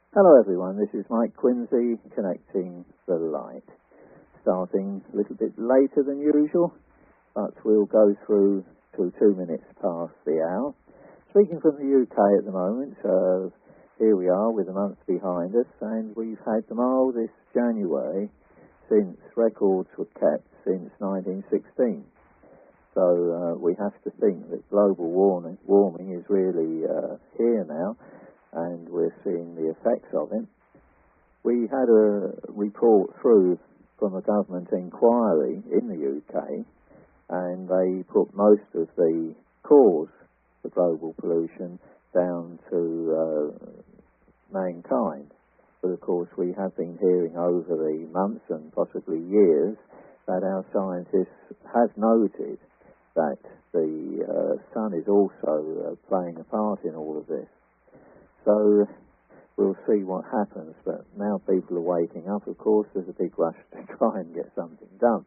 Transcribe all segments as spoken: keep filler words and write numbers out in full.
Hello everyone, this is Mike Quinsey connecting the light. Starting a little bit later than usual, but we'll go through to two minutes past the hour. Speaking from the U K at the moment, uh, here we are with a month behind us, and we've had the mildest January since records were kept since nineteen sixteen. So uh, we have to think that global warming, warming is really uh, here now, and we're seeing the effects of it. We had a report through from a government inquiry in the U K, and they put most of the cause for global pollution down to uh, mankind. But of course we have been hearing over the months and possibly years that our scientists have noted that the uh, sun is also uh, playing a part in all of this. So we'll see what happens, but now people are waking up, of course, there's a big rush to try and get something done.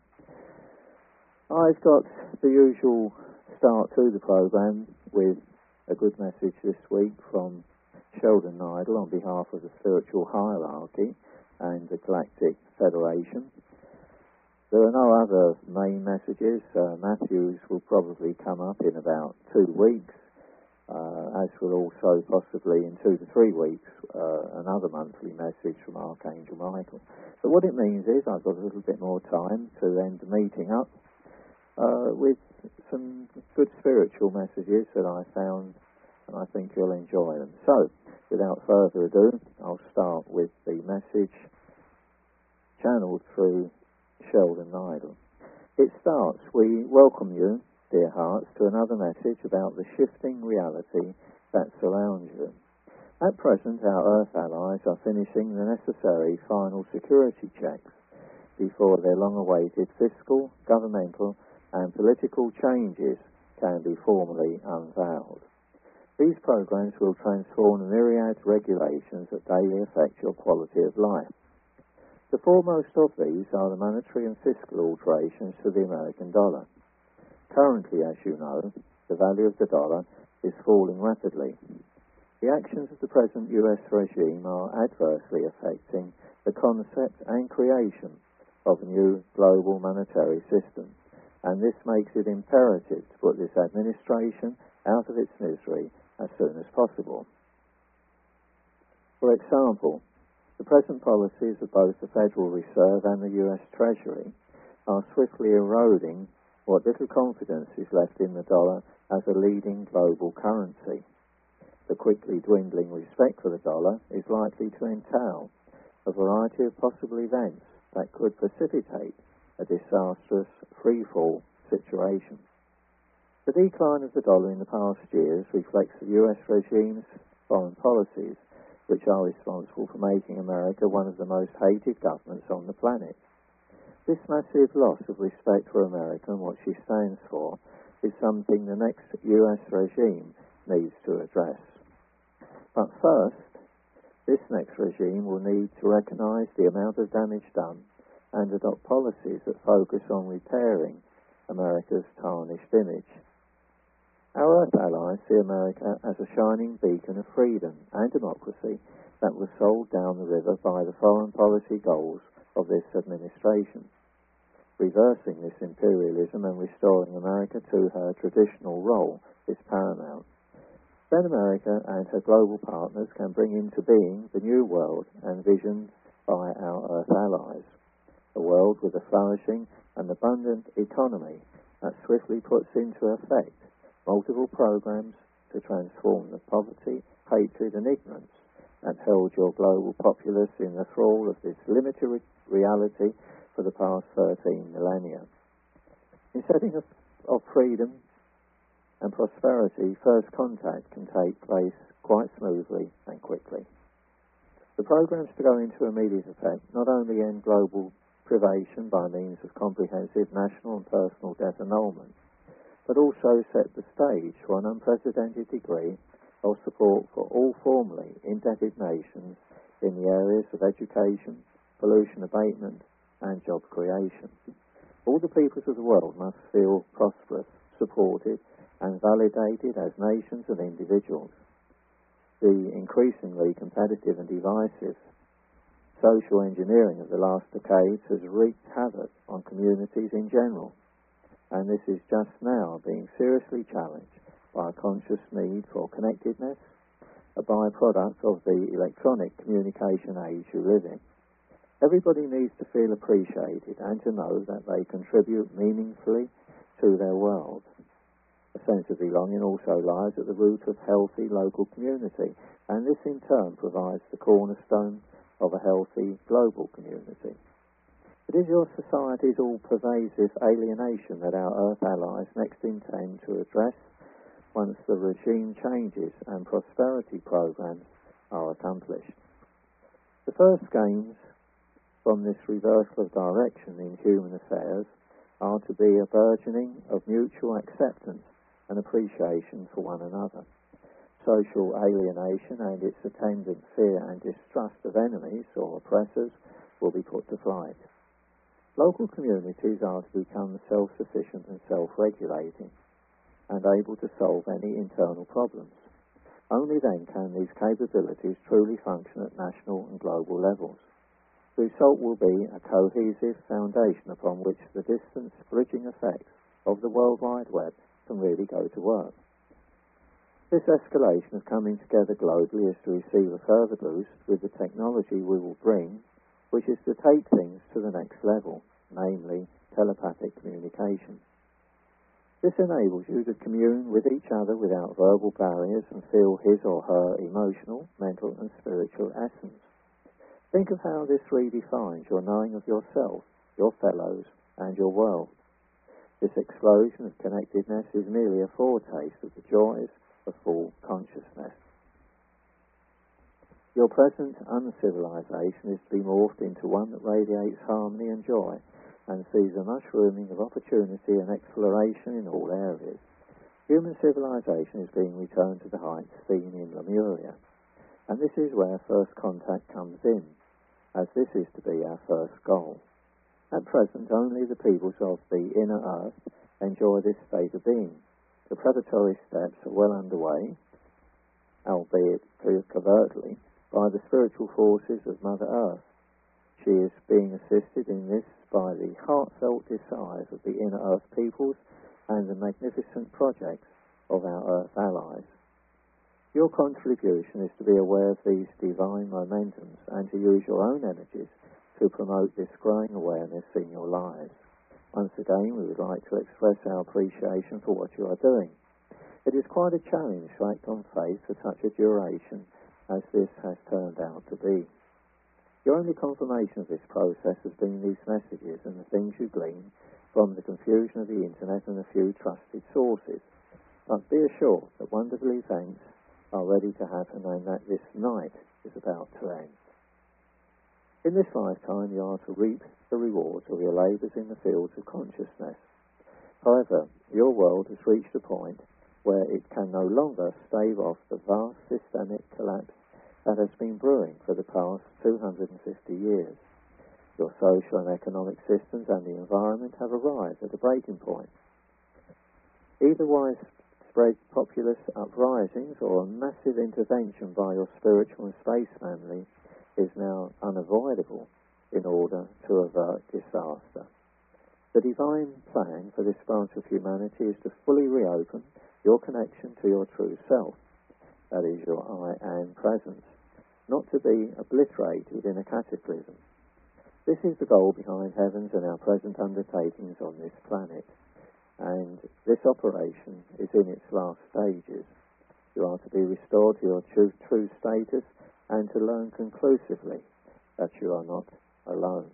I've got the usual start to the programme with a good message this week from Sheldon Neidl on behalf of the Spiritual Hierarchy and the Galactic Federation. There are no other main messages. Uh, Matthew's will probably come up in about two weeks. Uh, as will also possibly in two to three weeks uh, another monthly message from Archangel Michael. But what it means is I've got a little bit more time to end the meeting up uh, with some good spiritual messages that I found, and I think you'll enjoy them. So, without further ado, I'll start with the message channeled through Sheldon Neidl. It starts, "We welcome you, dear hearts, to another message about the shifting reality that surrounds you. At present, our Earth allies are finishing the necessary final security checks before their long-awaited fiscal, governmental and political changes can be formally unveiled. These programs will transform the myriad regulations that daily affect your quality of life. The foremost of these are the monetary and fiscal alterations to the American dollar. Currently, as you know, the value of the dollar is falling rapidly. The actions of the present U S regime are adversely affecting the concept and creation of a new global monetary system, and this makes it imperative to put this administration out of its misery as soon as possible. For example, the present policies of both the Federal Reserve and the U S Treasury are swiftly eroding what little confidence is left in the dollar as a leading global currency. The quickly dwindling respect for the dollar is likely to entail a variety of possible events that could precipitate a disastrous free-fall situation. The decline of the dollar in the past years reflects the U S regime's foreign policies, which are responsible for making America one of the most hated governments on the planet. This massive loss of respect for America and what she stands for is something the next U S regime needs to address. But first, this next regime will need to recognise the amount of damage done and adopt policies that focus on repairing America's tarnished image. Our Earth allies see America as a shining beacon of freedom and democracy that was sold down the river by the foreign policy goals of this administration. Reversing this imperialism and restoring America to her traditional role is paramount. Then America and her global partners can bring into being the new world envisioned by our Earth allies, a world with a flourishing and abundant economy that swiftly puts into effect multiple programs to transform the poverty, hatred and ignorance that held your global populace in the thrall of this limited re- reality for the past thirteen millennia. In setting of, of freedom and prosperity, first contact can take place quite smoothly and quickly. The programs to go into immediate effect not only end global privation by means of comprehensive national and personal debt annulment, but also set the stage for an unprecedented degree of support for all formerly indebted nations in the areas of education, pollution abatement, and job creation. All the peoples of the world must feel prosperous, supported, and validated as nations and individuals. The increasingly competitive and divisive social engineering of the last decades has wreaked havoc on communities in general, and this is just now being seriously challenged by a conscious need for connectedness, a byproduct of the electronic communication age we live in. Everybody needs to feel appreciated and to know that they contribute meaningfully to their world. A sense of belonging also lies at the root of healthy local community, and this in turn provides the cornerstone of a healthy global community. It is your society's all-pervasive alienation that our Earth allies next intend to address once the regime changes and prosperity programs are accomplished. The first gains from this reversal of direction in human affairs are to be a burgeoning of mutual acceptance and appreciation for one another. Social alienation and its attendant fear and distrust of enemies or oppressors will be put to flight. Local communities are to become self-sufficient and self-regulating and able to solve any internal problems. Only then can these capabilities truly function at national and global levels. The result will be a cohesive foundation upon which the distance bridging effects of the World Wide Web can really go to work. This escalation of coming together globally is to receive a further boost with the technology we will bring, which is to take things to the next level, namely telepathic communication. This enables you to commune with each other without verbal barriers and feel his or her emotional, mental and spiritual essence. Think of how this redefines your knowing of yourself, your fellows and your world. This explosion of connectedness is merely a foretaste of the joys of full consciousness. Your present uncivilization is to be morphed into one that radiates harmony and joy and sees a mushrooming of opportunity and exploration in all areas. Human civilization is being returned to the heights seen in Lemuria, and this is where first contact comes in, as this is to be our first goal. At present, only the peoples of the inner earth enjoy this state of being. The preparatory steps are well underway, albeit covertly, by the spiritual forces of Mother Earth. She is being assisted in this by the heartfelt desires of the inner earth peoples and the magnificent projects of our earth allies. Your contribution is to be aware of these divine momentums and to use your own energies to promote this growing awareness in your lives. Once again, we would like to express our appreciation for what you are doing. It is quite a challenge to act on faith for such a duration as this has turned out to be. Your only confirmation of this process has been these messages and the things you glean from the confusion of the internet and a few trusted sources. But be assured that wonderful events are ready to happen and that this night is about to end. In this lifetime you are to reap the rewards of your labours in the fields of consciousness. However, your world has reached a point where it can no longer stave off the vast systemic collapse that has been brewing for the past two hundred fifty years. Your social and economic systems and the environment have arrived at a breaking point. Either widespread populist uprisings or a massive intervention by your spiritual and space family is now unavoidable in order to avert disaster. The divine plan for this branch of humanity is to fully reopen your connection to your true self, that is your I Am presence, not to be obliterated in a cataclysm. This is the goal behind heavens and our present undertakings on this planet, and this operation is in its last stages. You are to be restored to your true, true status and to learn conclusively that you are not alone.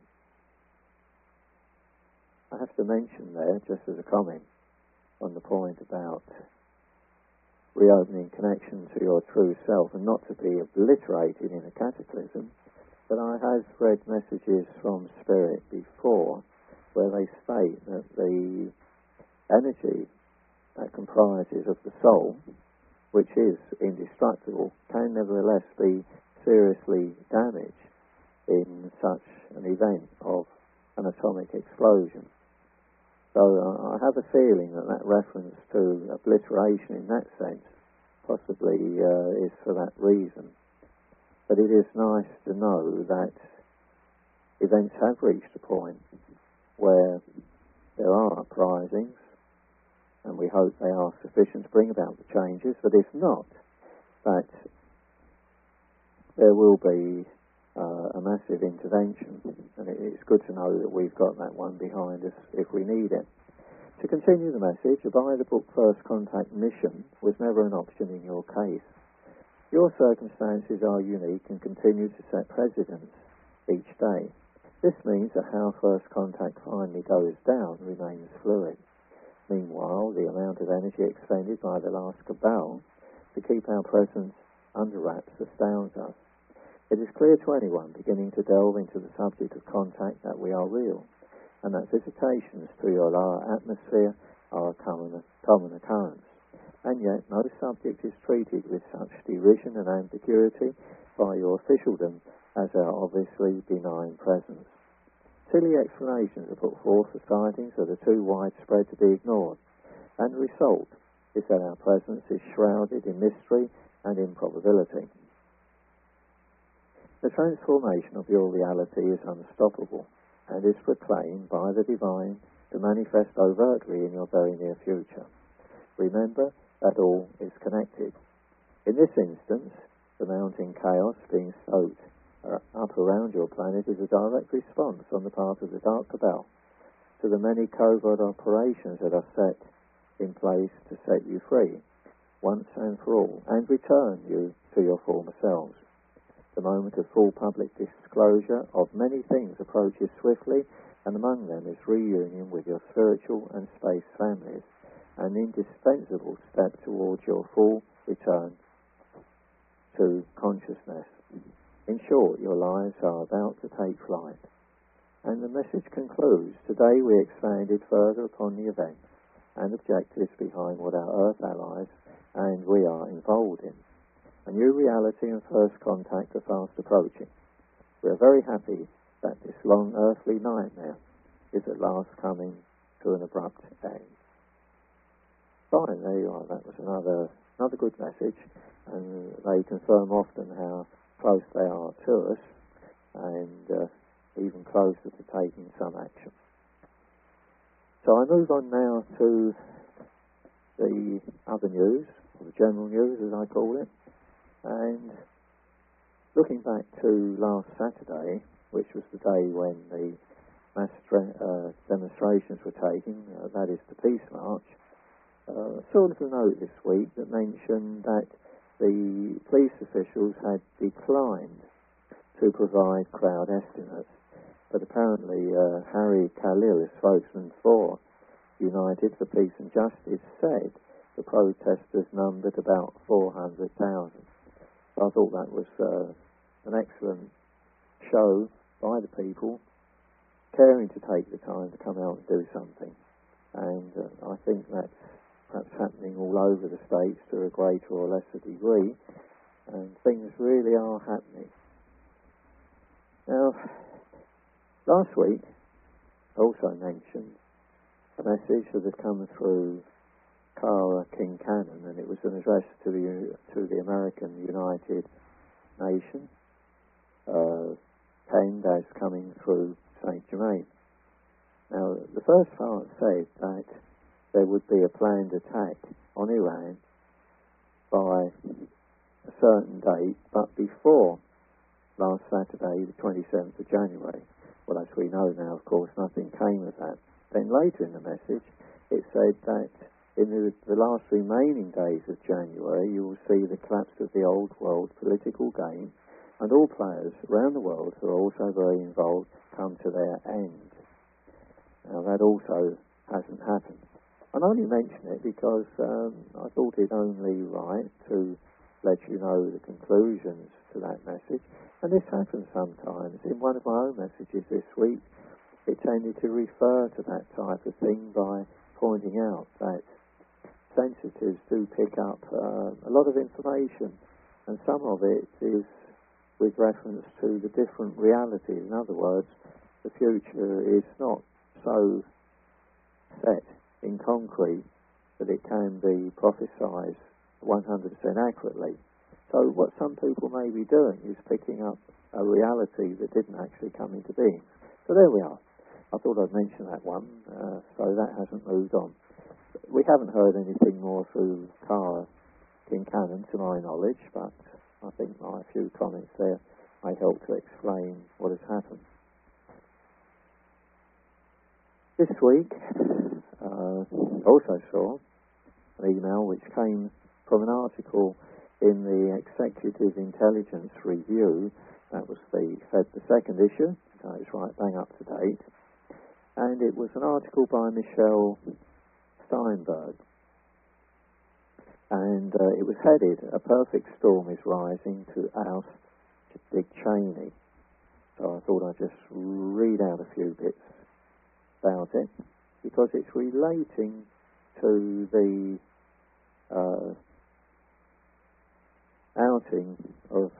I have to mention there, just as a comment on the point about reopening connection to your true self and not to be obliterated in a cataclysm, but I have read messages from Spirit before where they state that the energy that comprises of the soul, which is indestructible, can nevertheless be seriously damaged in such an event of an atomic explosion. So uh, I have a feeling that that reference to obliteration in that sense possibly uh, is for that reason. But it is nice to know that events have reached a point where there are uprisings, and we hope they are sufficient to bring about the changes, but if not, that there will be uh, a massive intervention, and it, it's good to know that we've got that one behind us if we need it. To continue the message, a by-the-book First Contact mission was never an option in your case. Your circumstances are unique and continue to set precedents each day. This means that how First Contact finally goes down remains fluid. Meanwhile, the amount of energy expended by the last cabal to keep our presence under wraps astounds us. It is clear to anyone beginning to delve into the subject of contact that we are real, and that visitations to your lower atmosphere are a common, common occurrence. And yet no subject is treated with such derision and ambiguity by your officialdom as our obviously benign presence. Silly explanations are put forth for sightings that are too widespread to be ignored, and the result is that our presence is shrouded in mystery and improbability. The transformation of your reality is unstoppable, and is proclaimed by the divine to manifest overtly in your very near future. Remember that all is connected. In this instance, the mounting chaos being stoked up around your planet is a direct response on the part of the Dark Cabal to the many covert operations that are set in place to set you free, once and for all, and return you to your former selves. The moment of full public disclosure of many things approaches swiftly, and among them is reunion with your spiritual and space families, an indispensable step towards your full return to consciousness. In short, your lives are about to take flight. And the message concludes, today we expanded further upon the events and objectives behind what our Earth allies and we are involved in. A new reality and first contact are fast approaching. We are very happy that this long earthly nightmare is at last coming to an abrupt end. Fine, there you are. That was another another good message, and they confirm often how close they are to us, and uh, even closer to taking some action. So I move on now to the other news, or the general news as I call it, and looking back to last Saturday, which was the day when the mass uh, demonstrations were taken, uh, that is the Peace March, uh, saw a little note this week that mentioned that the police officials had declined to provide crowd estimates, but apparently uh, Harry Khalil, a spokesman for United for Peace and Justice, said the protesters numbered about four hundred thousand. So I thought that was uh, an excellent show by the people, caring to take the time to come out and do something. And uh, I think that's perhaps happening all over the States to a greater or lesser degree, and things really are happening. Now, last week I also mentioned a message that had come through Cara Kincannon, and it was an address to the to the American United Nations, uh, penned as coming through Saint Germain. Now, the first part said that there would be a planned attack on Iran by a certain date, but before last Saturday, the twenty-seventh of January. Well, as we know now, of course, nothing came of that. Then later in the message, it said that in the, the last remaining days of January, you will see the collapse of the old world political game, and all players around the world who are also very involved come to their end. Now, that also hasn't happened. I only mention it because um, I thought it only right to let you know the conclusions to that message. And this happens sometimes. In one of my own messages this week, it tended to refer to that type of thing by pointing out that sensitives do pick up uh, a lot of information, and some of it is with reference to the different realities. In other words, the future is not so set in concrete that it can be prophesied one hundred percent accurately. So what some people may be doing is picking up a reality that didn't actually come into being. So there we are. I thought I'd mention that one, uh, so that hasn't moved on. We haven't heard anything more through Cara Kincannon, to my knowledge, but I think my few comments there may help to explain what has happened. This week, uh, also saw an email which came from an article in the Executive Intelligence Review. That was the Fed the second issue, so it's right bang up to date. And it was an article by Michelle Steinberg. And uh, it was headed, "A Perfect Storm is Rising to Oust Dick Cheney." So I thought I'd just read out a few bits about it, because it's relating to the uh, outing of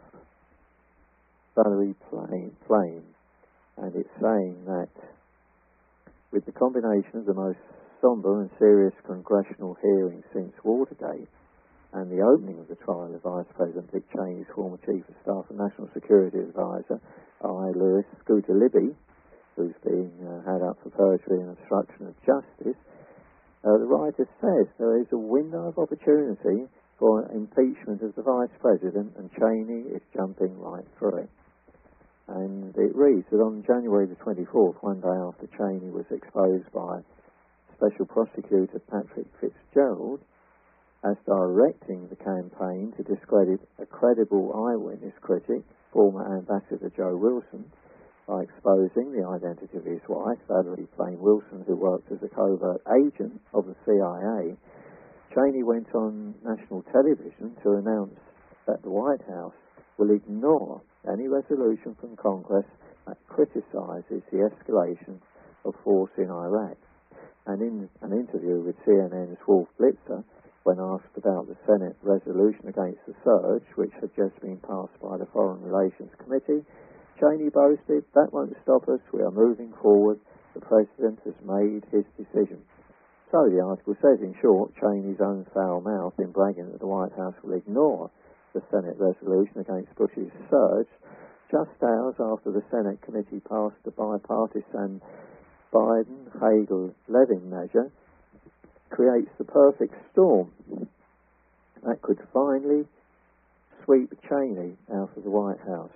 Valerie Plame, and it's saying that with the combination of the most sombre and serious congressional hearings since Watergate and the opening of the trial of Vice President Dick Cheney's former Chief of Staff and National Security Advisor, I. Lewis Scooter Libby, who's being uh, had up for perjury and obstruction of justice, uh, the writer says there is a window of opportunity for impeachment of the Vice President, and Cheney is jumping right through it. And it reads that on January the twenty-fourth, one day after Cheney was exposed by Special Prosecutor Patrick Fitzgerald as directing the campaign to discredit a credible eyewitness critic, former Ambassador Joe Wilson, by exposing the identity of his wife, Valerie Plame Wilson, who worked as a covert agent of the C I A, Cheney went on national television to announce that the White House will ignore any resolution from Congress that criticizes the escalation of force in Iraq. And in an interview with C N N's Wolf Blitzer, when asked about the Senate resolution against the surge, which had just been passed by the Foreign Relations Committee, Cheney boasted, "That won't stop us, we are moving forward, the President has made his decision." So the article says, in short, Cheney's own foul mouth in bragging that the White House will ignore the Senate resolution against Bush's surge, just hours after the Senate committee passed the bipartisan Biden-Hagel-Levin measure, creates the perfect storm that could finally sweep Cheney out of the White House.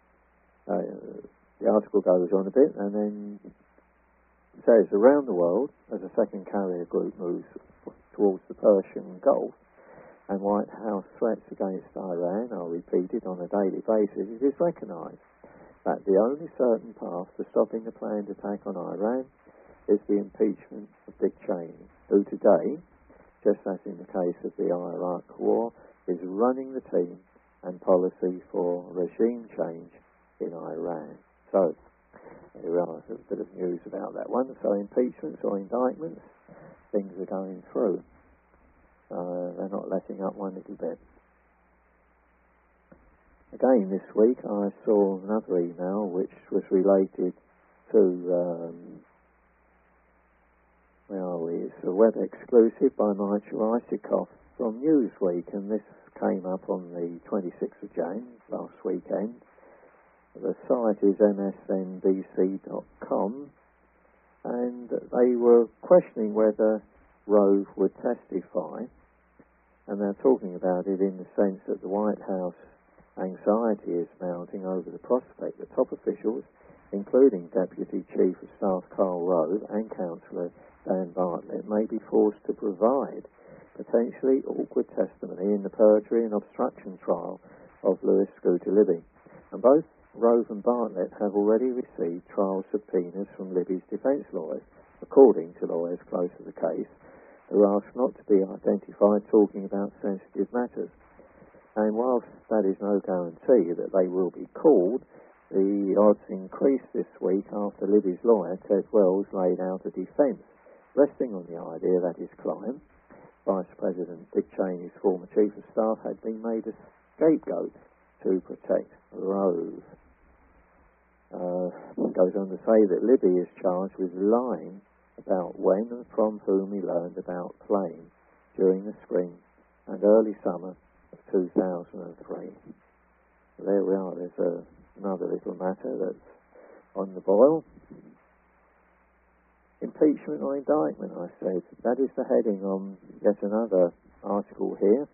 Uh, the article goes on a bit and then says, around the world, as a second carrier group moves towards the Persian Gulf and White House threats against Iran are repeated on a daily basis, it is recognised that the only certain path to stopping the planned attack on Iran is the impeachment of Dick Cheney, who today, just as in the case of the Iraq War, is running the team and policy for regime change in Iran. So, there are a bit of news about that one. So impeachments or indictments, things are going through. Uh, they're not letting up one little bit. Again, this week I saw another email which was related to, um, where are we? It's a web exclusive by Nigel Isikoff from Newsweek, and this came up on the twenty-sixth of January, last weekend. The site is M S N B C dot com, and they were questioning whether Rove would testify, and they're talking about it in the sense that the White House anxiety is mounting over the prospect that top officials, including Deputy Chief of Staff Karl Rove and Councillor Dan Bartlett, may be forced to provide potentially awkward testimony in the perjury and obstruction trial of Lewis Scooter Libby. And both Rove and Bartlett have already received trial subpoenas from Libby's defence lawyers, according to lawyers close to the case, who asked not to be identified talking about sensitive matters. And whilst that is no guarantee that they will be called, the odds increased this week after Libby's lawyer, Ted Wells, laid out a defence, resting on the idea that his client, Vice President Dick Cheney's former Chief of Staff, had been made a scapegoat to protect Rove. Uh, goes on to say that Libby is charged with lying about when and from whom he learned about Plame during the spring and early summer of two thousand three. So there we are. There's a, another little matter that's on the boil. Impeachment or indictment, I said. That is the heading on yet another article here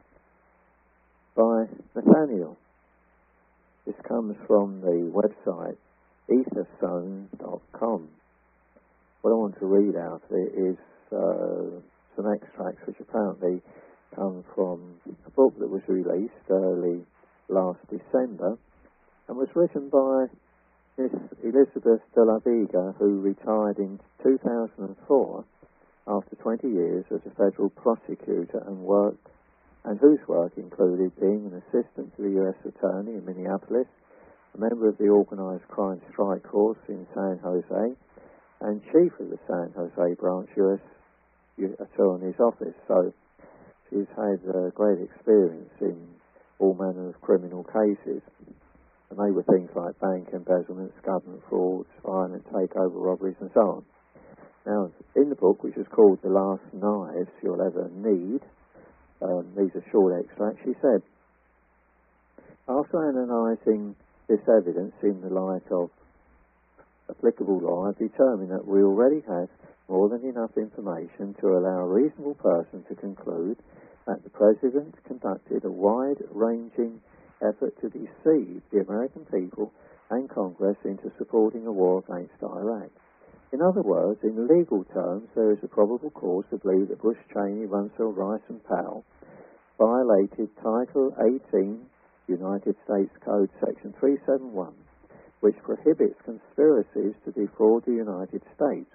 by Nathaniel. This comes from the website etherstone dot com. What I want to read out of it is uh, some extracts which apparently come from a book that was released early last December and was written by Miss Elizabeth de la Vega, who retired in two thousand four after twenty years as a federal prosecutor and work, and whose work included being an assistant to the U S Attorney in Minneapolis, a member of the Organized Crime Strike Force in San Jose, and chief of the San Jose branch U S Attorney's Office. So she's had uh, great experience in all manner of criminal cases. And they were things like bank embezzlements, government frauds, violent takeover robberies, and so on. Now, in the book, which is called The Last Knives You'll Ever Need, um, these are short extracts, she said, after analysing this evidence in the light of applicable law, I've determined that we already have more than enough information to allow a reasonable person to conclude that the President conducted a wide-ranging effort to deceive the American people and Congress into supporting a war against Iraq. In other words, in legal terms, there is a probable cause to believe that Bush, Cheney, Rumsfeld, Rice and Powell violated Title eighteen, United States Code Section three seventy-one, which prohibits conspiracies to defraud the United States.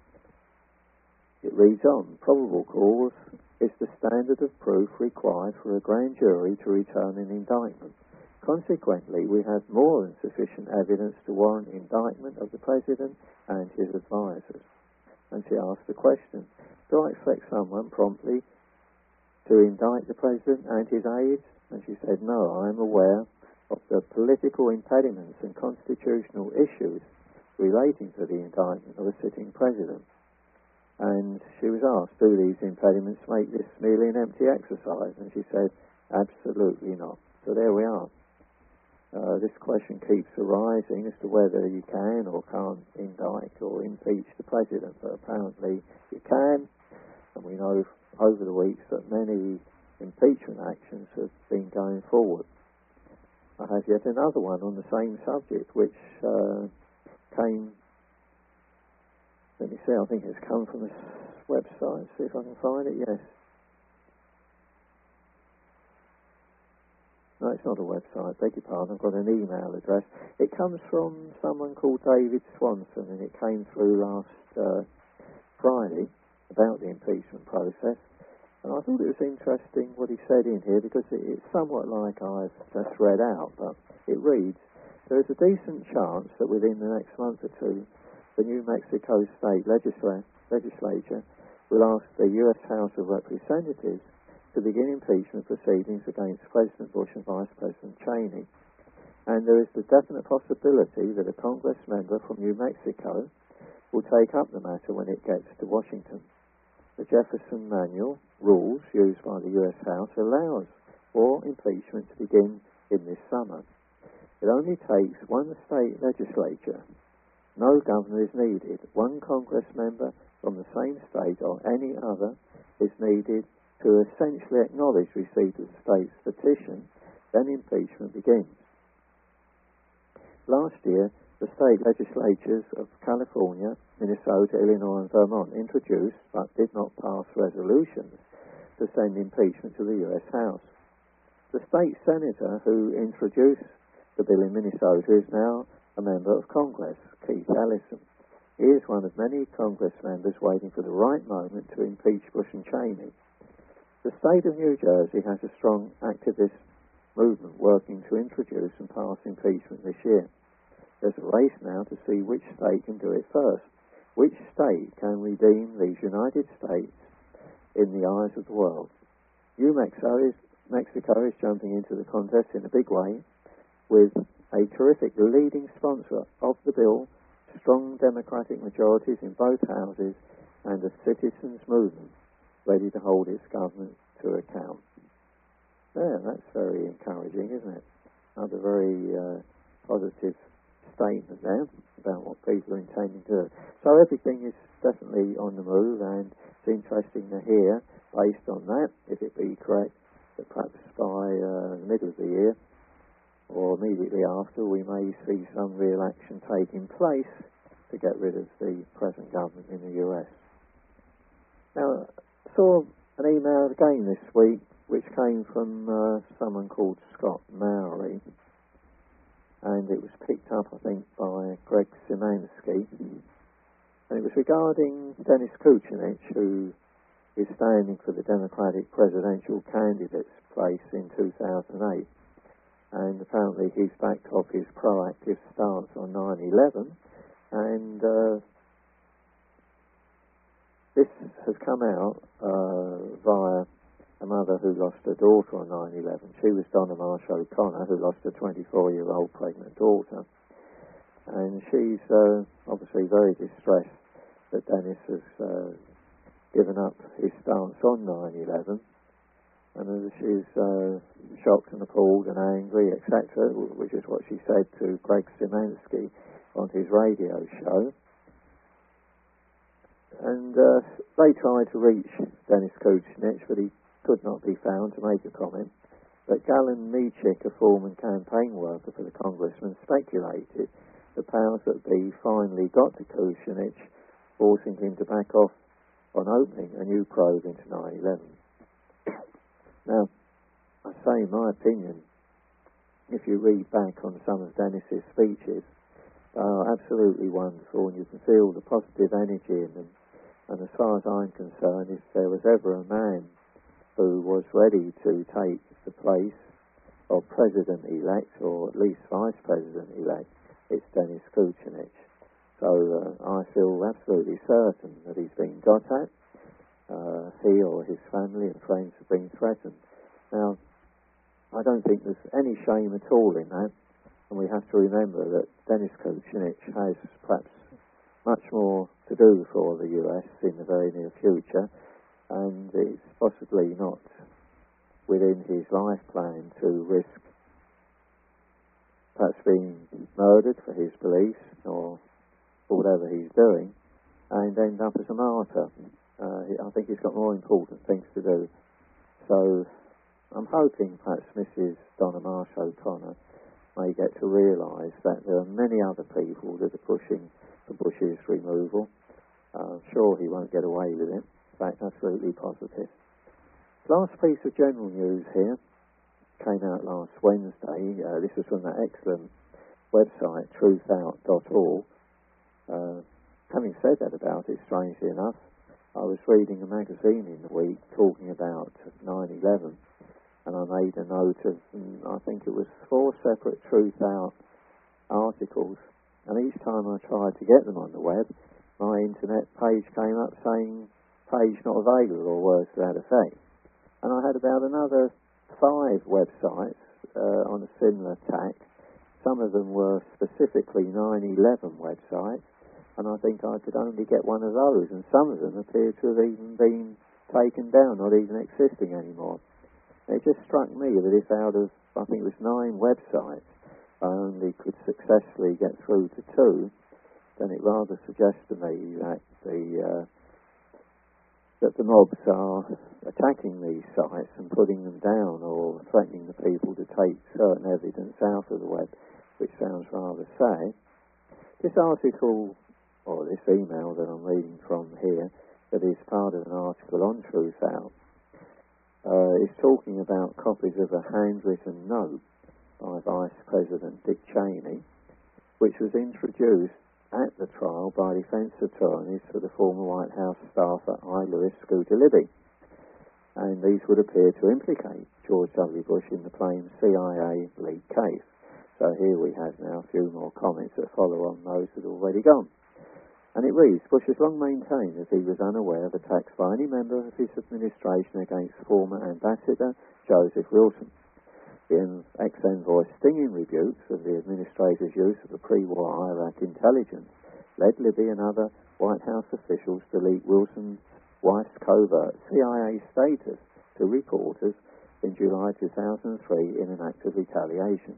It reads on, probable cause is the standard of proof required for a grand jury to return an indictment. Consequently, we have more than sufficient evidence to warrant indictment of the President and his advisers. And she asked the question, do I expect someone promptly to indict the President and his aides? And she said, no, I am aware of the political impediments and constitutional issues relating to the indictment of a sitting President. And she was asked, do these impediments make this merely an empty exercise? And she said, absolutely not. So there we are. Uh, this question keeps arising as to whether you can or can't indict or impeach the President, but apparently you can, and we know over the weeks that many impeachment actions have been going forward. I have yet another one on the same subject, which uh, came... Let me see, I think it's come from this website. See if I can find it. Yes. No, it's not a website. Beg your pardon. I've got an email address. It comes from someone called David Swanson, and it came through last uh, Friday about the impeachment process. And I thought it was interesting what he said in here, because it, it's somewhat like I've just read out, but it reads, there is a decent chance that within the next month or two, the New Mexico State Legisla- Legislature will ask the U S House of Representatives to begin impeachment proceedings against President Bush and Vice President Cheney. And there is the definite possibility that a Congress member from New Mexico will take up the matter when it gets to Washington. The Jefferson Manual rules used by the U S House allows for impeachment to begin in this summer. It only takes one state legislature. No governor is needed. One Congress member from the same state or any other is needed to essentially acknowledge receipt of the state's petition, then impeachment begins. Last year, the state legislatures of California, Minnesota, Illinois and Vermont introduced, but did not pass resolutions to send impeachment to the U S House. The state senator who introduced the bill in Minnesota is now a member of Congress, Keith Ellison. He is one of many Congress members waiting for the right moment to impeach Bush and Cheney. The state of New Jersey has a strong activist movement working to introduce and pass impeachment this year. There's a race now to see which state can do it first. Which state can redeem these United States in the eyes of the world? New Mexico is, Mexico is jumping into the contest in a big way, with a terrific leading sponsor of the bill, strong Democratic majorities in both houses, and a citizens' movement ready to hold its government to account. Yeah, that's very encouraging, isn't it? Another very uh, positive statement there about what people are intending to do. So everything is definitely on the move, and it's interesting to hear, based on that, if it be correct, that perhaps by uh, the middle of the year or immediately after, we may see some real action taking place to get rid of the present government in the U S. Now, I saw an email again this week which came from uh, someone called Scott Mowry, and it was picked up, I think, by Greg Szymanski, and it was regarding Dennis Kucinich, who is standing for the Democratic presidential candidate's place in two thousand eight, and apparently he's backed off his proactive stance on nine eleven, and uh, this has come out uh, via a mother who lost her daughter on nine eleven. She was Donna Marsh O'Connor, who lost a twenty-four-year-old pregnant daughter. And she's uh, obviously very distressed that Dennis has uh, given up his stance on nine eleven. And she's uh, shocked and appalled and angry, et cetera, which is what she said to Greg Szymanski on his radio show. And uh, they tried to reach Dennis Kucinich, but he could not be found to make a comment. But Galen Meachik, a former campaign worker for the congressman, speculated the powers that be finally got to Kucinich, forcing him to back off on opening a new probe into nine eleven. Now, I say in my opinion, if you read back on some of Dennis's speeches, they are absolutely wonderful, and you can feel the positive energy in them. And as far as I'm concerned, if there was ever a man who was ready to take the place of President-elect, or at least Vice President-elect, it's Dennis Kucinich. So uh, I feel absolutely certain that he's been got at. Uh, he or his family and friends have been threatened. Now, I don't think there's any shame at all in that, and we have to remember that Dennis Kucinich has perhaps much more to do for the U S in the very near future, and it's possibly not within his life plan to risk perhaps being murdered for his beliefs or for whatever he's doing and end up as a martyr. Uh, I think he's got more important things to do. So I'm hoping perhaps Missus Donna Marsh O'Connor may get to realise that there are many other people that are pushing for Bush's removal. Uh, I'm sure he won't get away with it. In fact, absolutely positive. Last piece of general news here came out last Wednesday. Uh, this was from that excellent website, truth out dot org. Uh, having said that about it, strangely enough, I was reading a magazine in the week talking about nine eleven, and I made a note of, I think it was four separate Truth Out articles, and each time I tried to get them on the web, my internet page came up saying, page not available, or words to that effect. And I had about another five websites uh, on a similar tack. Some of them were specifically nine eleven websites, and I think I could only get one of those, and some of them appear to have even been taken down, not even existing anymore. And it just struck me that if out of, I think it was nine websites, I only could successfully get through to two, then it rather suggests to me that the uh, that the mobs are attacking these sites and putting them down, or threatening the people to take certain evidence out of the web, which sounds rather sad. This article, or this email that I'm reading from here, that is part of an article on Truth Out, uh, is talking about copies of a handwritten note by Vice President Dick Cheney, which was introduced at the trial by defence attorneys for the former White House staffer I. Lewis Scooter Libby. And these would appear to implicate George W. Bush in the claimed C I A leak case. So here we have now a few more comments that follow on those that have already gone. And it reads, Bush has long maintained that he was unaware of attacks by any member of his administration against former Ambassador Joseph Wilson. The ex-envoy's stinging rebukes of the administrator's use of the pre-war Iraq intelligence led Libby and other White House officials to leak Wilson's wife's covert C I A status to reporters in July two thousand three in an act of retaliation.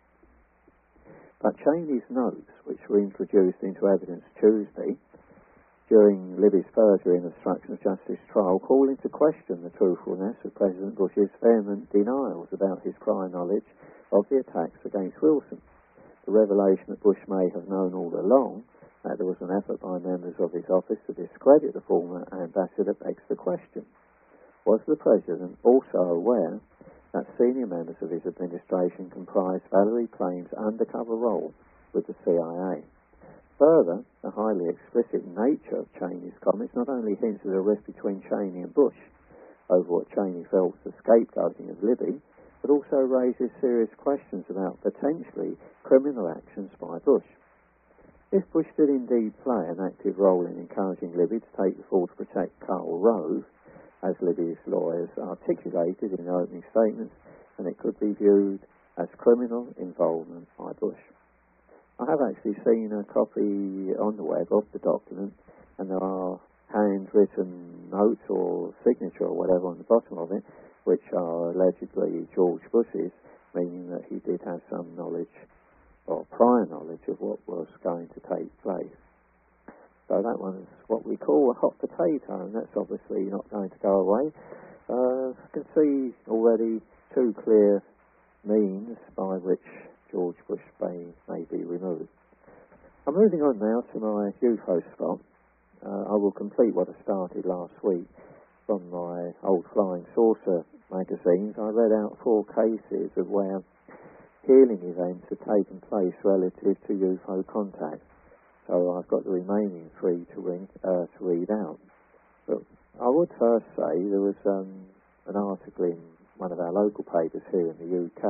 But Cheney's notes, which were introduced into evidence Tuesday during Libby's perjury and obstruction of justice trial, call into question the truthfulness of President Bush's vehement denials about his prior knowledge of the attacks against Wilson. The revelation that Bush may have known all along that there was an effort by members of his office to discredit the former ambassador begs the question: was the President also aware that senior members of his administration comprised Valerie Plane's undercover role with the C I A? Further, the highly explicit nature of Cheney's comments not only hints at a rift between Cheney and Bush over what Cheney felt was the scapegoating of Libby, but also raises serious questions about potentially criminal actions by Bush. If Bush did indeed play an active role in encouraging Libby to take the fall to protect Karl Rove, as Libby's lawyers articulated in their opening statements, then it could be viewed as criminal involvement by Bush. I have actually seen a copy on the web of the document, and there are handwritten notes or signature or whatever on the bottom of it, which are allegedly George Bush's, meaning that he did have some knowledge or prior knowledge of what was going to take place. So that one's what we call a hot potato, and that's obviously not going to go away. Uh, you can see already two clear means by which George Bush may, may be removed. I'm moving on now to my U F O spot. Uh, I will complete what I started last week from my old Flying Saucer magazines. I read out four cases of where healing events have taken place relative to U F O contact. So I've got the remaining three to, ring, uh, to read out. But I would first say there was um, an article in one of our local papers here in the U K,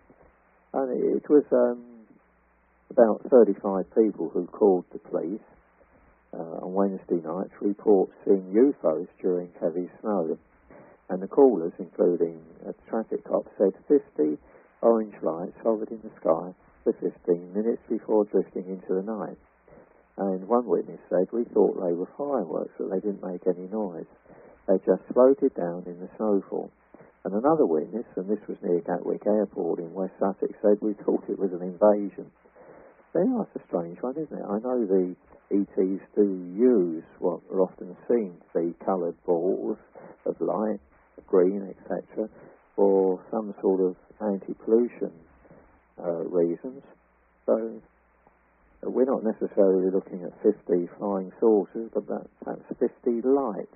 and it was um, about thirty-five people who called the police uh, on Wednesday night to report seeing U F Os during heavy snow. And the callers, including a traffic cop, said fifty orange lights hovered in the sky for fifteen minutes before drifting into the night. And one witness said, "We thought they were fireworks, but they didn't make any noise. They just floated down in the snowfall." And another witness, and this was near Gatwick Airport in West Sussex, said, "We thought it was an invasion." Now, that's a strange one, isn't it? I know the E Ts do use what are often seen to be coloured balls of light, green, et cetera, for some sort of anti-pollution uh, reasons. So we're not necessarily looking at fifty flying saucers, but that, that's fifty lights.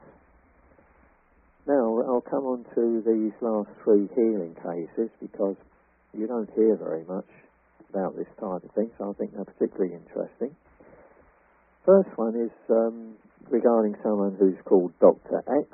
Now, I'll come on to these last three healing cases because you don't hear very much about this type of thing, so I think they're particularly interesting. First one is um, regarding someone who's called Doctor X,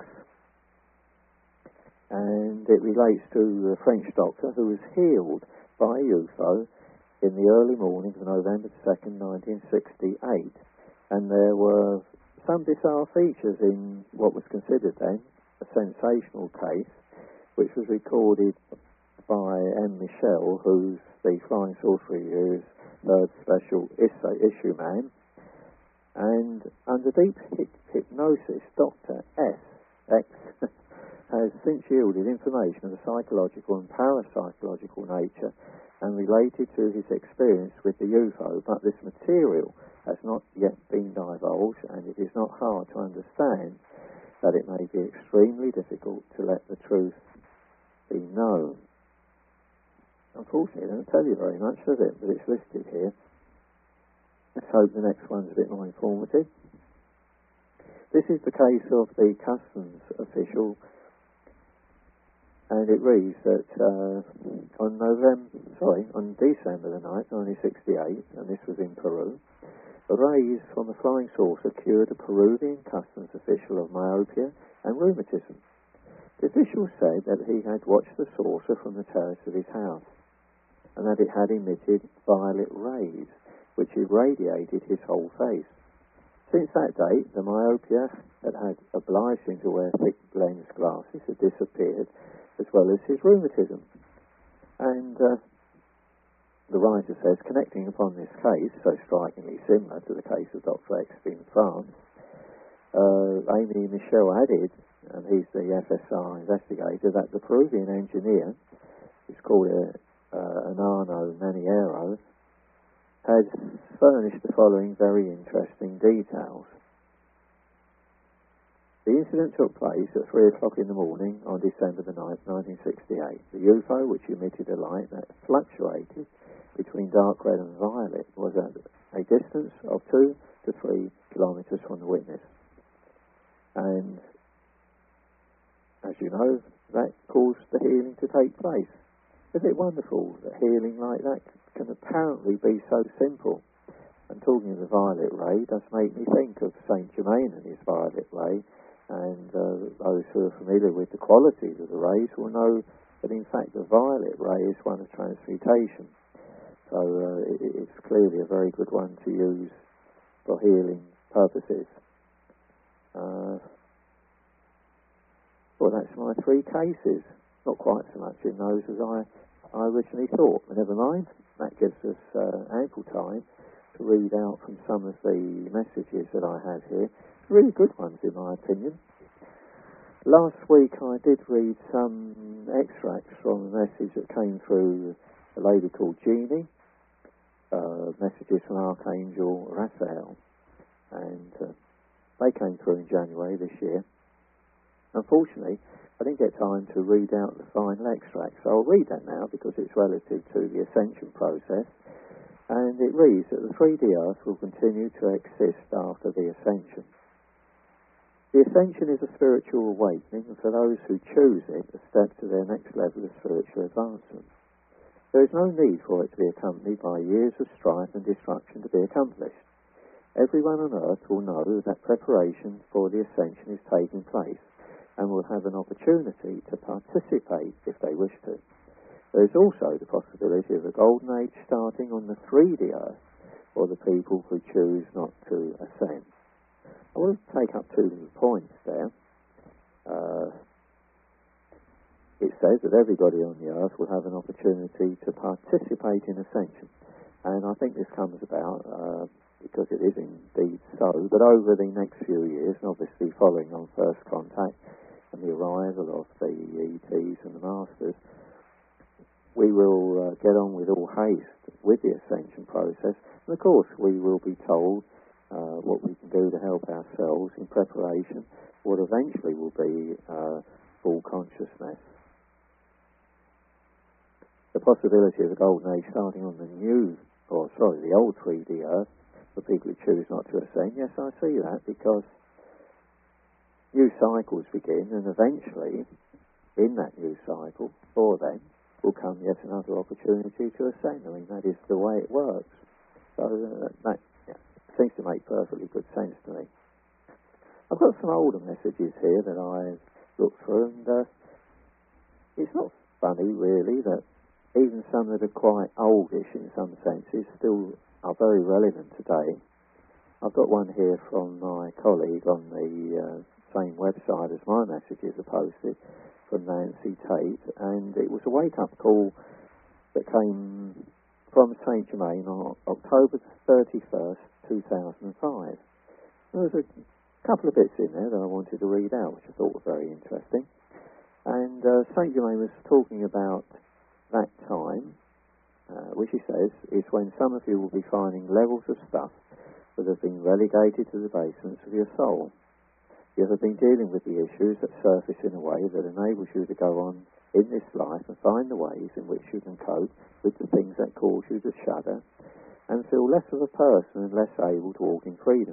and it relates to a French doctor who was healed by a U F O in the early morning of November second, nineteen sixty-eight, and there were some bizarre features in what was considered then a sensational case, which was recorded by M. Michel, who's the Flying Saucer Review's third special issue man. And under deep hy- hypnosis, Doctor S. X has since yielded information of a psychological and parapsychological nature and related to his experience with the U F O, but this material has not yet been divulged, and it is not hard to understand that it may be extremely difficult to let the truth be known. Unfortunately, it doesn't tell you very much, does it? But it's listed here. Let's hope the next one's a bit more informative. This is the case of the customs official, and it reads that uh, on November, sorry, on December the ninth, nineteen sixty-eight, and this was in Peru, a rays from a flying saucer cured a Peruvian customs official of myopia and rheumatism. The official said that he had watched the saucer from the terrace of his house, and that it had emitted violet rays, which irradiated his whole face. Since that date, the myopia that had obliged him to wear thick lens glasses had disappeared, as well as his rheumatism. And uh, the writer says, connecting upon this case, so strikingly similar to the case of Doctor X in France, uh, Amy Michel added and he's the F S R investigator, that the Peruvian engineer, it's called a, uh, Hernando Maniero, has furnished the following very interesting details. The incident took place at three o'clock in the morning on December the ninth, nineteen sixty-eight. The U F O, which emitted a light that fluctuated between dark red and violet, was at a distance of two to three kilometres from the witness. And, as you know, that caused the healing to take place. Isn't it wonderful that healing like that can apparently be so simple? And talking of the violet ray does make me think of Saint Germain and his violet ray. And uh, those who are familiar with the qualities of the rays will know that in fact the violet ray is one of transmutation. So uh, it, it's clearly a very good one to use for healing purposes. Uh, well, that's my three cases. Not quite so much in those as I, I originally thought, but never mind. That gives us uh, ample time to read out from some of the messages that I have here. Really good ones, in my opinion. Last week I did read some extracts from a message that came through a lady called Jeannie, uh, messages from Archangel Raphael, and uh, they came through in January this year. Unfortunately, I didn't get time to read out the final extract, so I'll read that now because it's relative to the ascension process. And it reads that the three D Earth will continue to exist after the ascension. The ascension is a spiritual awakening, and for those who choose it, a step to their next level of spiritual advancement. There is no need for it to be accompanied by years of strife and destruction to be accomplished. Everyone on earth will know that preparation for the ascension is taking place, and will have an opportunity to participate if they wish to. There is also the possibility of a golden age starting on the three D Earth for the people who choose not to ascend. I want to take up two little points there. Uh, it says that everybody on the earth will have an opportunity to participate in ascension. And I think this comes about uh, because it is indeed so, that over the next few years, and obviously following on first contact and the arrival of the E Ts and the Masters, we will uh, get on with all haste with the ascension process. And of course we will be told Uh, what we can do to help ourselves in preparation for what eventually will be uh, full consciousness. The possibility of the golden age starting on the new, or sorry, the old three D Earth for people who choose not to ascend. Yes, I see that, because new cycles begin, and eventually in that new cycle for them will come yet another opportunity to ascend. I mean, that is the way it works. So uh, that seems to make perfectly good sense to me. I've got some older messages here that I've looked through, and uh, it's not funny really that even some that are quite oldish in some senses still are very relevant today. I've got one here from my colleague on the uh, same website as my messages are posted, from Nancy Tate, and it was a wake-up call that came from Saint Germain on October thirty-first, two thousand five. There was a couple of bits in there that I wanted to read out, which I thought were very interesting. And uh, Saint Germain was talking about that time, uh, which he says is when some of you will be finding levels of stuff that have been relegated to the basements of your soul. You have been dealing with the issues that surface in a way that enables you to go on in this life and find the ways in which you can cope with the things that cause you to shudder and feel less of a person and less able to walk in freedom.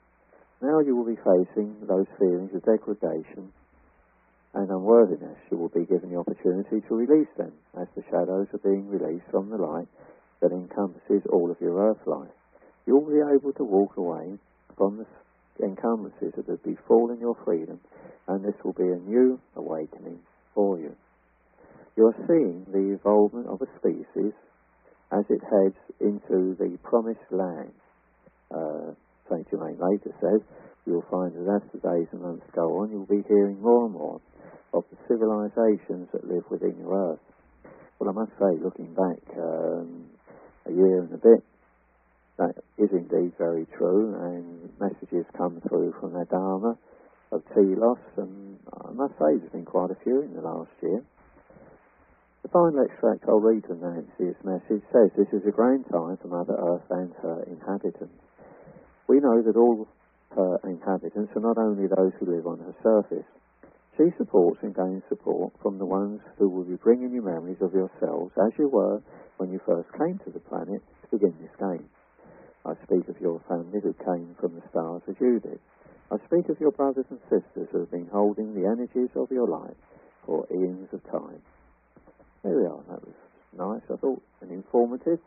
Now you will be facing those feelings of degradation and unworthiness. You will be given the opportunity to release them as the shadows are being released from the light that encompasses all of your earth life. You will be able to walk away from the encumbrances that have befallen your freedom, and this will be a new awakening for you. You are seeing the evolvement of a species as it heads into the promised land. Uh, Saint Germain later says, you'll find that as the days and months go on, you'll be hearing more and more of the civilizations that live within your earth. Well, I must say, looking back um, a year and a bit, that is indeed very true, and messages come through from the Dharma of Telos, and I must say there's been quite a few in the last year. The final extract I'll read from Nancy's message says, "This is a grand time for Mother Earth and her inhabitants. We know that all her inhabitants are not only those who live on her surface. She supports and gains support from the ones who will be bringing you memories of yourselves as you were when you first came to the planet to begin this game. I speak of your family who came from the stars as you did. I speak of your brothers and sisters who have been holding the energies of your life for eons of time." There we are. That was nice, I thought, and informative.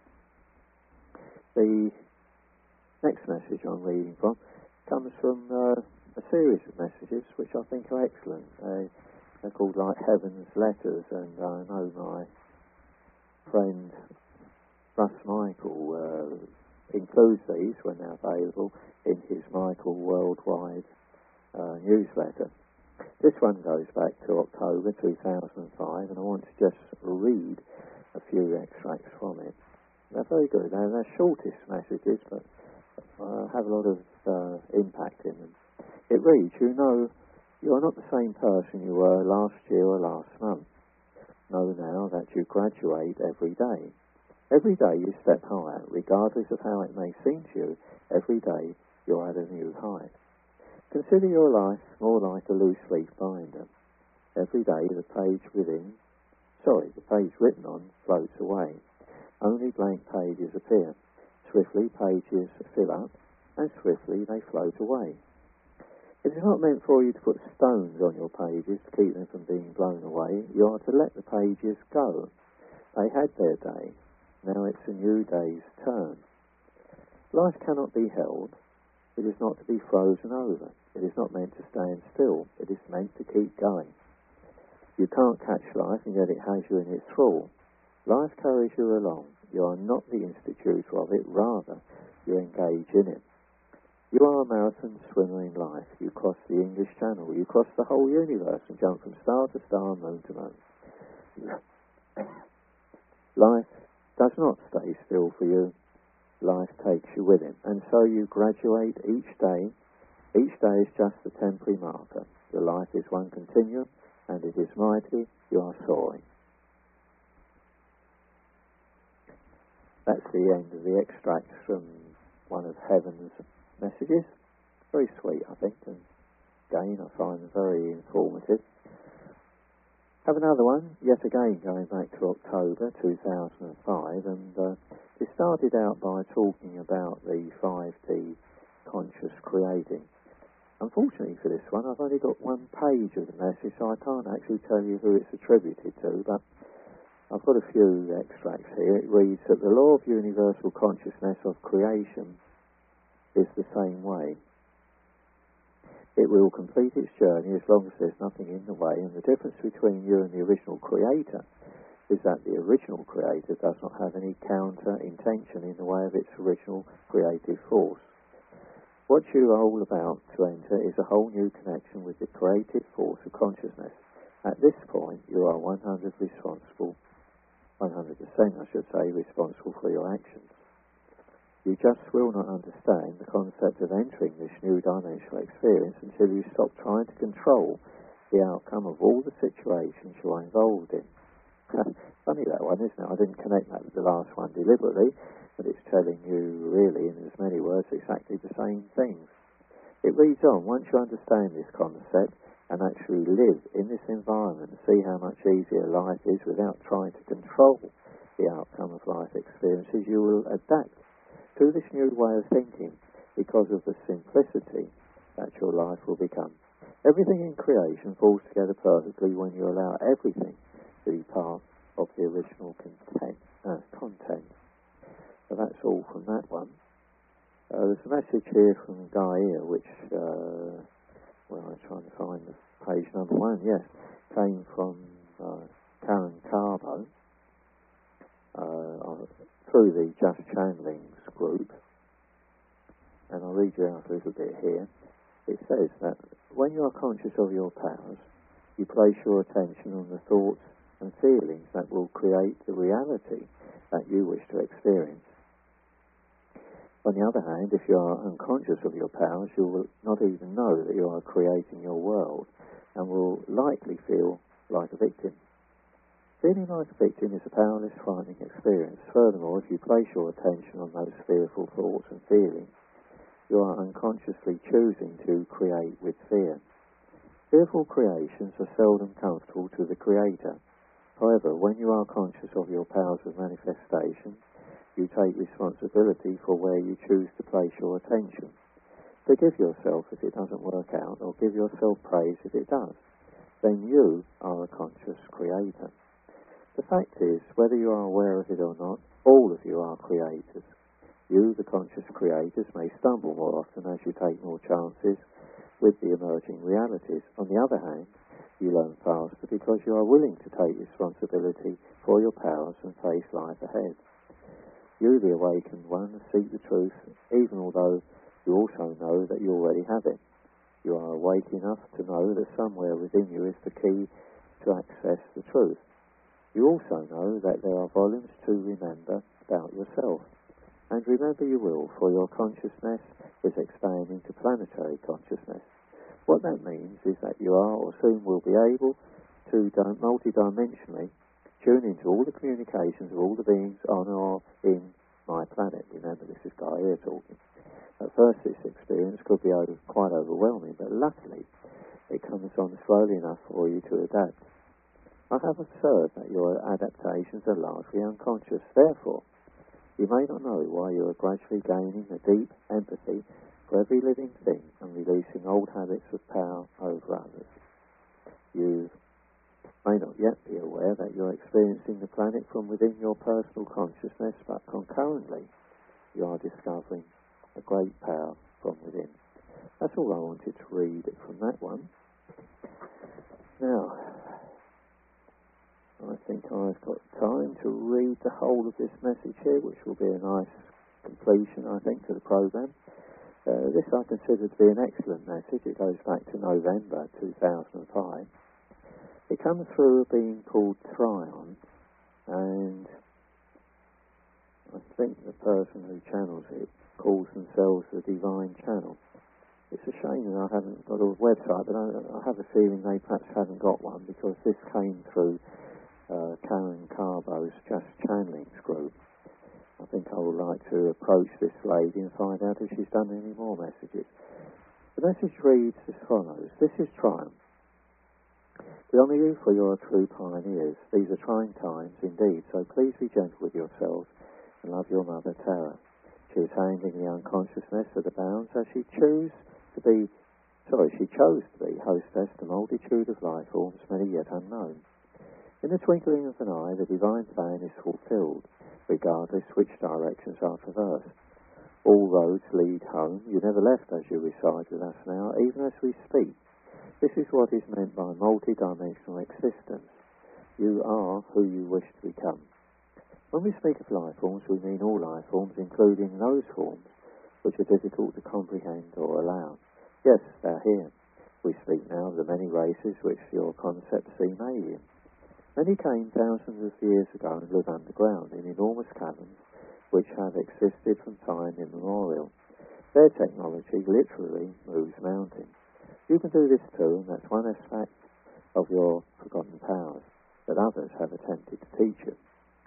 The next message I'm reading from comes from uh, a series of messages which I think are excellent. Uh, they're called like Heaven's Letters, and I know my friend Russ Michael uh, includes these when they're available in his Michael Worldwide uh, newsletter. This one goes back to October two thousand five, and I want to just read a few extracts from it. They're very good. They're, they're shortest messages, but uh, have a lot of uh, impact in them. It reads, "You know, you are not the same person you were last year or last month. Know now that you graduate every day. Every day you step higher, regardless of how it may seem to you. Every day you're at a new height. Consider your life more like a loose leaf binder. Every day the page within, sorry, the page written on floats away. Only blank pages appear. Swiftly pages fill up, and swiftly they float away. It is not meant for you to put stones on your pages to keep them from being blown away. You are to let the pages go. They had their day. Now it's a new day's turn. Life cannot be held. It is not to be frozen over. It is not meant to stand still. It is meant to keep going. You can't catch life, and yet it has you in its thrall. Life carries you along. You are not the institutor of it. Rather, you engage in it. You are a marathon swimmer in life. You cross the English Channel. You cross the whole universe and jump from star to star, moon to moon. Life does not stay still for you. Life takes you with it. And so you graduate each day. Each day is just a temporary marker. Your life is one continuum, and it is mighty. You are soaring." That's the end of the extracts from one of Heaven's messages. Very sweet, I think, and again I find them very informative. Have another one, yet again going back to October two thousand five, and uh, it started out by talking about the five D conscious creating. Unfortunately for this one, I've only got one page of the message, so I can't actually tell you who it's attributed to, but I've got a few extracts here. It reads that the law of universal consciousness of creation is the same way. It will complete its journey as long as there's nothing in the way, and the difference between you and the original creator is that the original creator does not have any counter intention in the way of its original creative force. What you are all about to enter is a whole new connection with the creative force of consciousness. At this point, you are one hundred percent responsible, one hundred percent I should say, responsible for your actions. You just will not understand the concept of entering this new dimensional experience until you stop trying to control the outcome of all the situations you are involved in. Funny that one, isn't it? I didn't connect that with the last one deliberately, but it's telling you really in as many words exactly the same things. It reads on, once you understand this concept and actually live in this environment and see how much easier life is without trying to control the outcome of life experiences, you will adapt to this new way of thinking because of the simplicity that your life will become. Everything in creation falls together perfectly when you allow everything to be part of the original content. Uh, content. So that's all from that one. Uh, there's a message here from Gaia, which, uh, well, I'm trying to find the page number one, yes, came from uh, Karen Carbo uh, through the Just Channelings group. And I'll read you out a little bit here. It says that when you are conscious of your powers, you place your attention on the thoughts and feelings that will create the reality that you wish to experience. On the other hand, if you are unconscious of your powers, you will not even know that you are creating your world and will likely feel like a victim. Feeling like a victim is a powerless, frightening experience. Furthermore, if you place your attention on those fearful thoughts and feelings, you are unconsciously choosing to create with fear. Fearful creations are seldom comfortable to the creator. However, when you are conscious of your powers of manifestation, you take responsibility for where you choose to place your attention. Forgive yourself if it doesn't work out, or give yourself praise if it does. Then you are a conscious creator. The fact is, whether you are aware of it or not, all of you are creators. You, the conscious creators, may stumble more often as you take more chances with the emerging realities. On the other hand, you learn faster because you are willing to take responsibility for your powers and face life ahead. You, the awakened one, seek the truth, even although you also know that you already have it. You are awake enough to know that somewhere within you is the key to access the truth. You also know that there are volumes to remember about yourself. And remember you will, for your consciousness is expanding to planetary consciousness. What that means is that you are, or soon will be able to multi-dimensionally tune into all the communications of all the beings on or in my planet. Remember, this is Guy here talking. At first, this experience could be over, quite overwhelming, but luckily, it comes on slowly enough for you to adapt. I have observed that your adaptations are largely unconscious. Therefore, you may not know why you are gradually gaining a deep empathy for every living thing and releasing old habits of power over others. You may not yet be aware that you're experiencing the planet from within your personal consciousness, but concurrently you are discovering a great power from within. That's all I wanted to read from that one. Now, I think I've got time to read the whole of this message here, which will be a nice completion, I think, to the program. Uh, this I consider to be an excellent message. It goes back to November two thousand five. It comes through a being called Tryon, and I think the person who channels it calls themselves the Divine Channel. It's a shame that I haven't got a website, but I, I have a feeling they perhaps haven't got one, because this came through uh, Karen Carbo's Just Channelings group. I think I would like to approach this lady and find out if she's done any more messages. The message reads as follows. This is Tryon. We honour you for your true pioneers. These are trying times indeed, so please be gentle with yourselves and love your mother Tara. She is handling the unconsciousness of the bounds as she chose to be, sorry, she chose to be hostess to a multitude of life forms, many yet unknown. In the twinkling of an eye, the divine plan is fulfilled, regardless which directions are traversed. All roads lead home. You never left as you reside with us now, even as we speak. This is what is meant by multi-dimensional existence. You are who you wish to become. When we speak of life forms, we mean all life forms, including those forms which are difficult to comprehend or allow. Yes, they're here. We speak now of the many races which your concepts seem alien. Many came thousands of years ago and live underground in enormous caverns which have existed from time immemorial. Their technology literally moves mountains. You can do this too, and that's one aspect of your forgotten powers that others have attempted to teach you.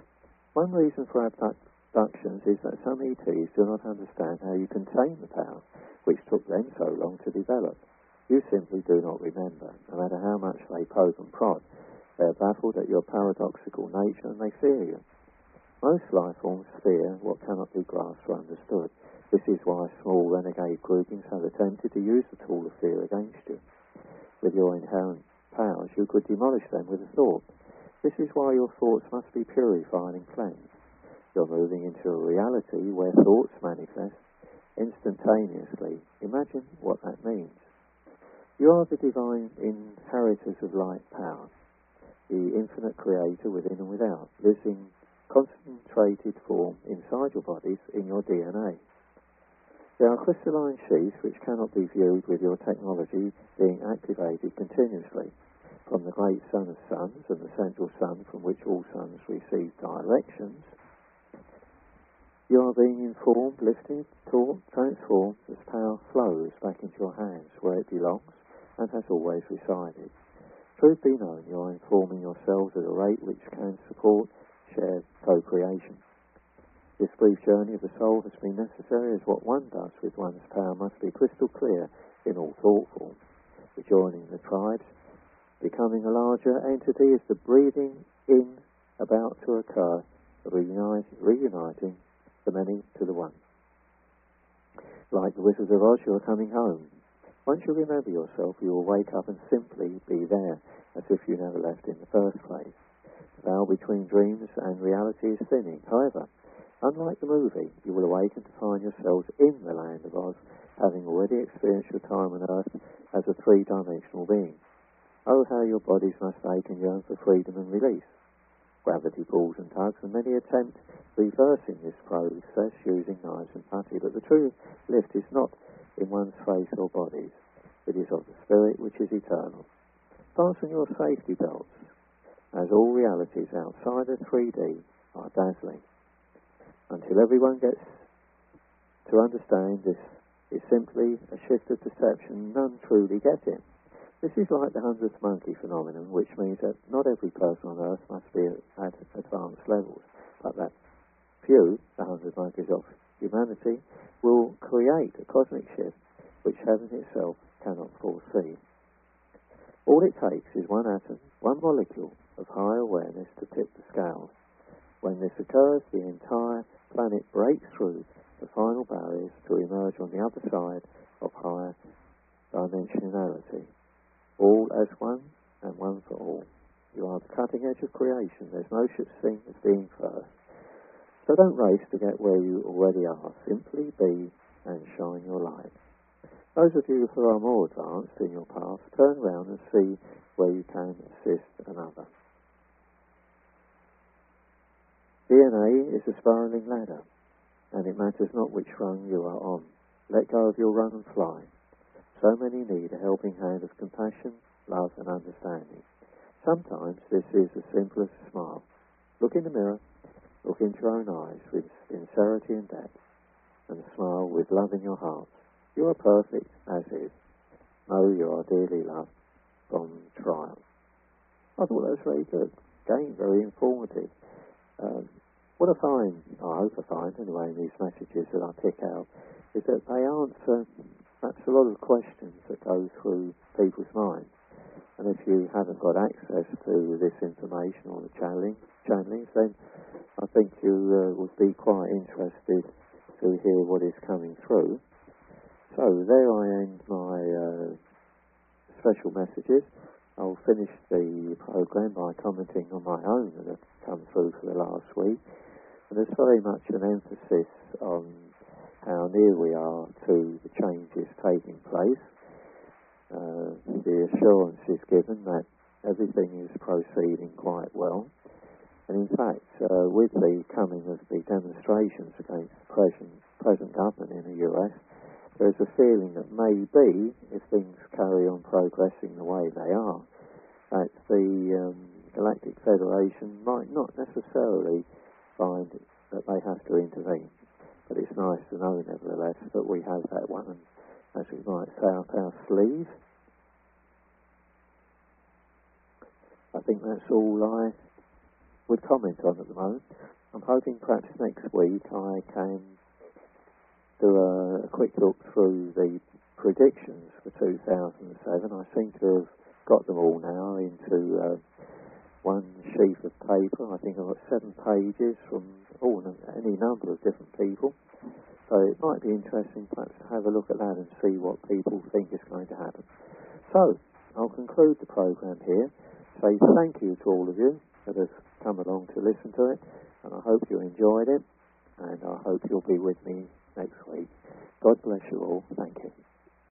One reason for abductions is that some E Ts do not understand how you contain the power which took them so long to develop. You simply do not remember. No matter how much they poke and prod, they are baffled at your paradoxical nature and they fear you. Most life forms fear what cannot be grasped or understood. This is why small renegade groupings have attempted to use the tool of fear against you. With your inherent powers, you could demolish them with a thought. This is why your thoughts must be purified and cleansed. You're moving into a reality where thoughts manifest instantaneously. Imagine what that means. You are the divine inheritors of light power. The infinite creator within and without lives in concentrated form inside your bodies in your D N A. There are crystalline sheaths which cannot be viewed with your technology being activated continuously. From the great sun of suns and the central sun from which all suns receive directions, You are being informed, lifted, taught, transformed as power flows back into your hands where it belongs and has always resided. Truth be known, you are informing yourselves at a rate which can support shared co-creation. This brief journey of the soul has been necessary, as what one does with one's power must be crystal clear in all thought forms. Rejoining the tribes, becoming a larger entity, is the breathing in about to occur, reunite, reuniting the many to the one. Like the Wizard of Oz, you are coming home. Once you remember yourself, you will wake up and simply be there, as if you never left in the first place. The veil between dreams and reality is thinning. However, unlike the movie, you will awaken to find yourselves in the land of Oz, having already experienced your time on Earth as a three-dimensional being. Oh, how your bodies must ache and yearn for freedom and release. Gravity pulls and tugs, and many attempt reversing this process using knives and putty, but the true lift is not in one's face or bodies. It is of the spirit which is eternal. Fasten your safety belts, as all realities outside of three D are dazzling. Until everyone gets to understand this is simply a shift of perception, none truly get it. This is like the hundredth monkey phenomenon, which means that not every person on Earth must be at advanced levels, but that few, the hundred monkeys of humanity, will create a cosmic shift which heaven itself cannot foresee. All it takes is one atom, one molecule of high awareness to tip the scales. When this occurs, the entire planet breaks through the final barriers to emerge on the other side of higher dimensionality. All as one, and one for all. You are the cutting edge of creation. There's no such thing as being first. So don't race to get where you already are. Simply be and shine your light. Those of you who are more advanced in your path, turn round and see where you can assist another. D N A is a spiralling ladder, and it matters not which rung you are on. Let go of your run and fly. So many need a helping hand of compassion, love and understanding. Sometimes this is as simple as a smile. Look in the mirror, look into your own eyes with sincerity and depth, and smile with love in your heart. You are perfect as is. Know you are dearly loved from trial. I thought that was very good. Again, very informative. Um, what I find, I hope I find anyway, in these messages that I pick out, is that they answer perhaps a lot of questions that go through people's minds. And if you haven't got access to this information or the channeling, channelings, then I think you uh, would be quite interested to hear what is coming through. So there I end my uh, special messages. I'll finish the program by commenting on my own that have come through for the last week. And there's very much an emphasis on how near we are to the changes taking place. Uh, the assurance is given that everything is proceeding quite well. And in fact, uh, with the coming of the demonstrations against the present, present government in the U S, there's a feeling that maybe, if things carry on progressing the way they are, that the um, Galactic Federation might not necessarily find that they have to intervene. But it's nice to know, nevertheless, that we have that one, as we might say, up our sleeve. I think that's all I would comment on at the moment. I'm hoping perhaps next week I can do a, a quick look through the predictions for two thousand seven. I seem to have got them all now into uh, one sheaf of paper. I think I've got seven pages from all, any number of different people. So it might be interesting perhaps to have a look at that and see what people think is going to happen. So I'll conclude the program here. Say thank you to all of you that have come along to listen to it, and I hope you enjoyed it, and I hope you'll be with me next week. God bless you all. Thank you.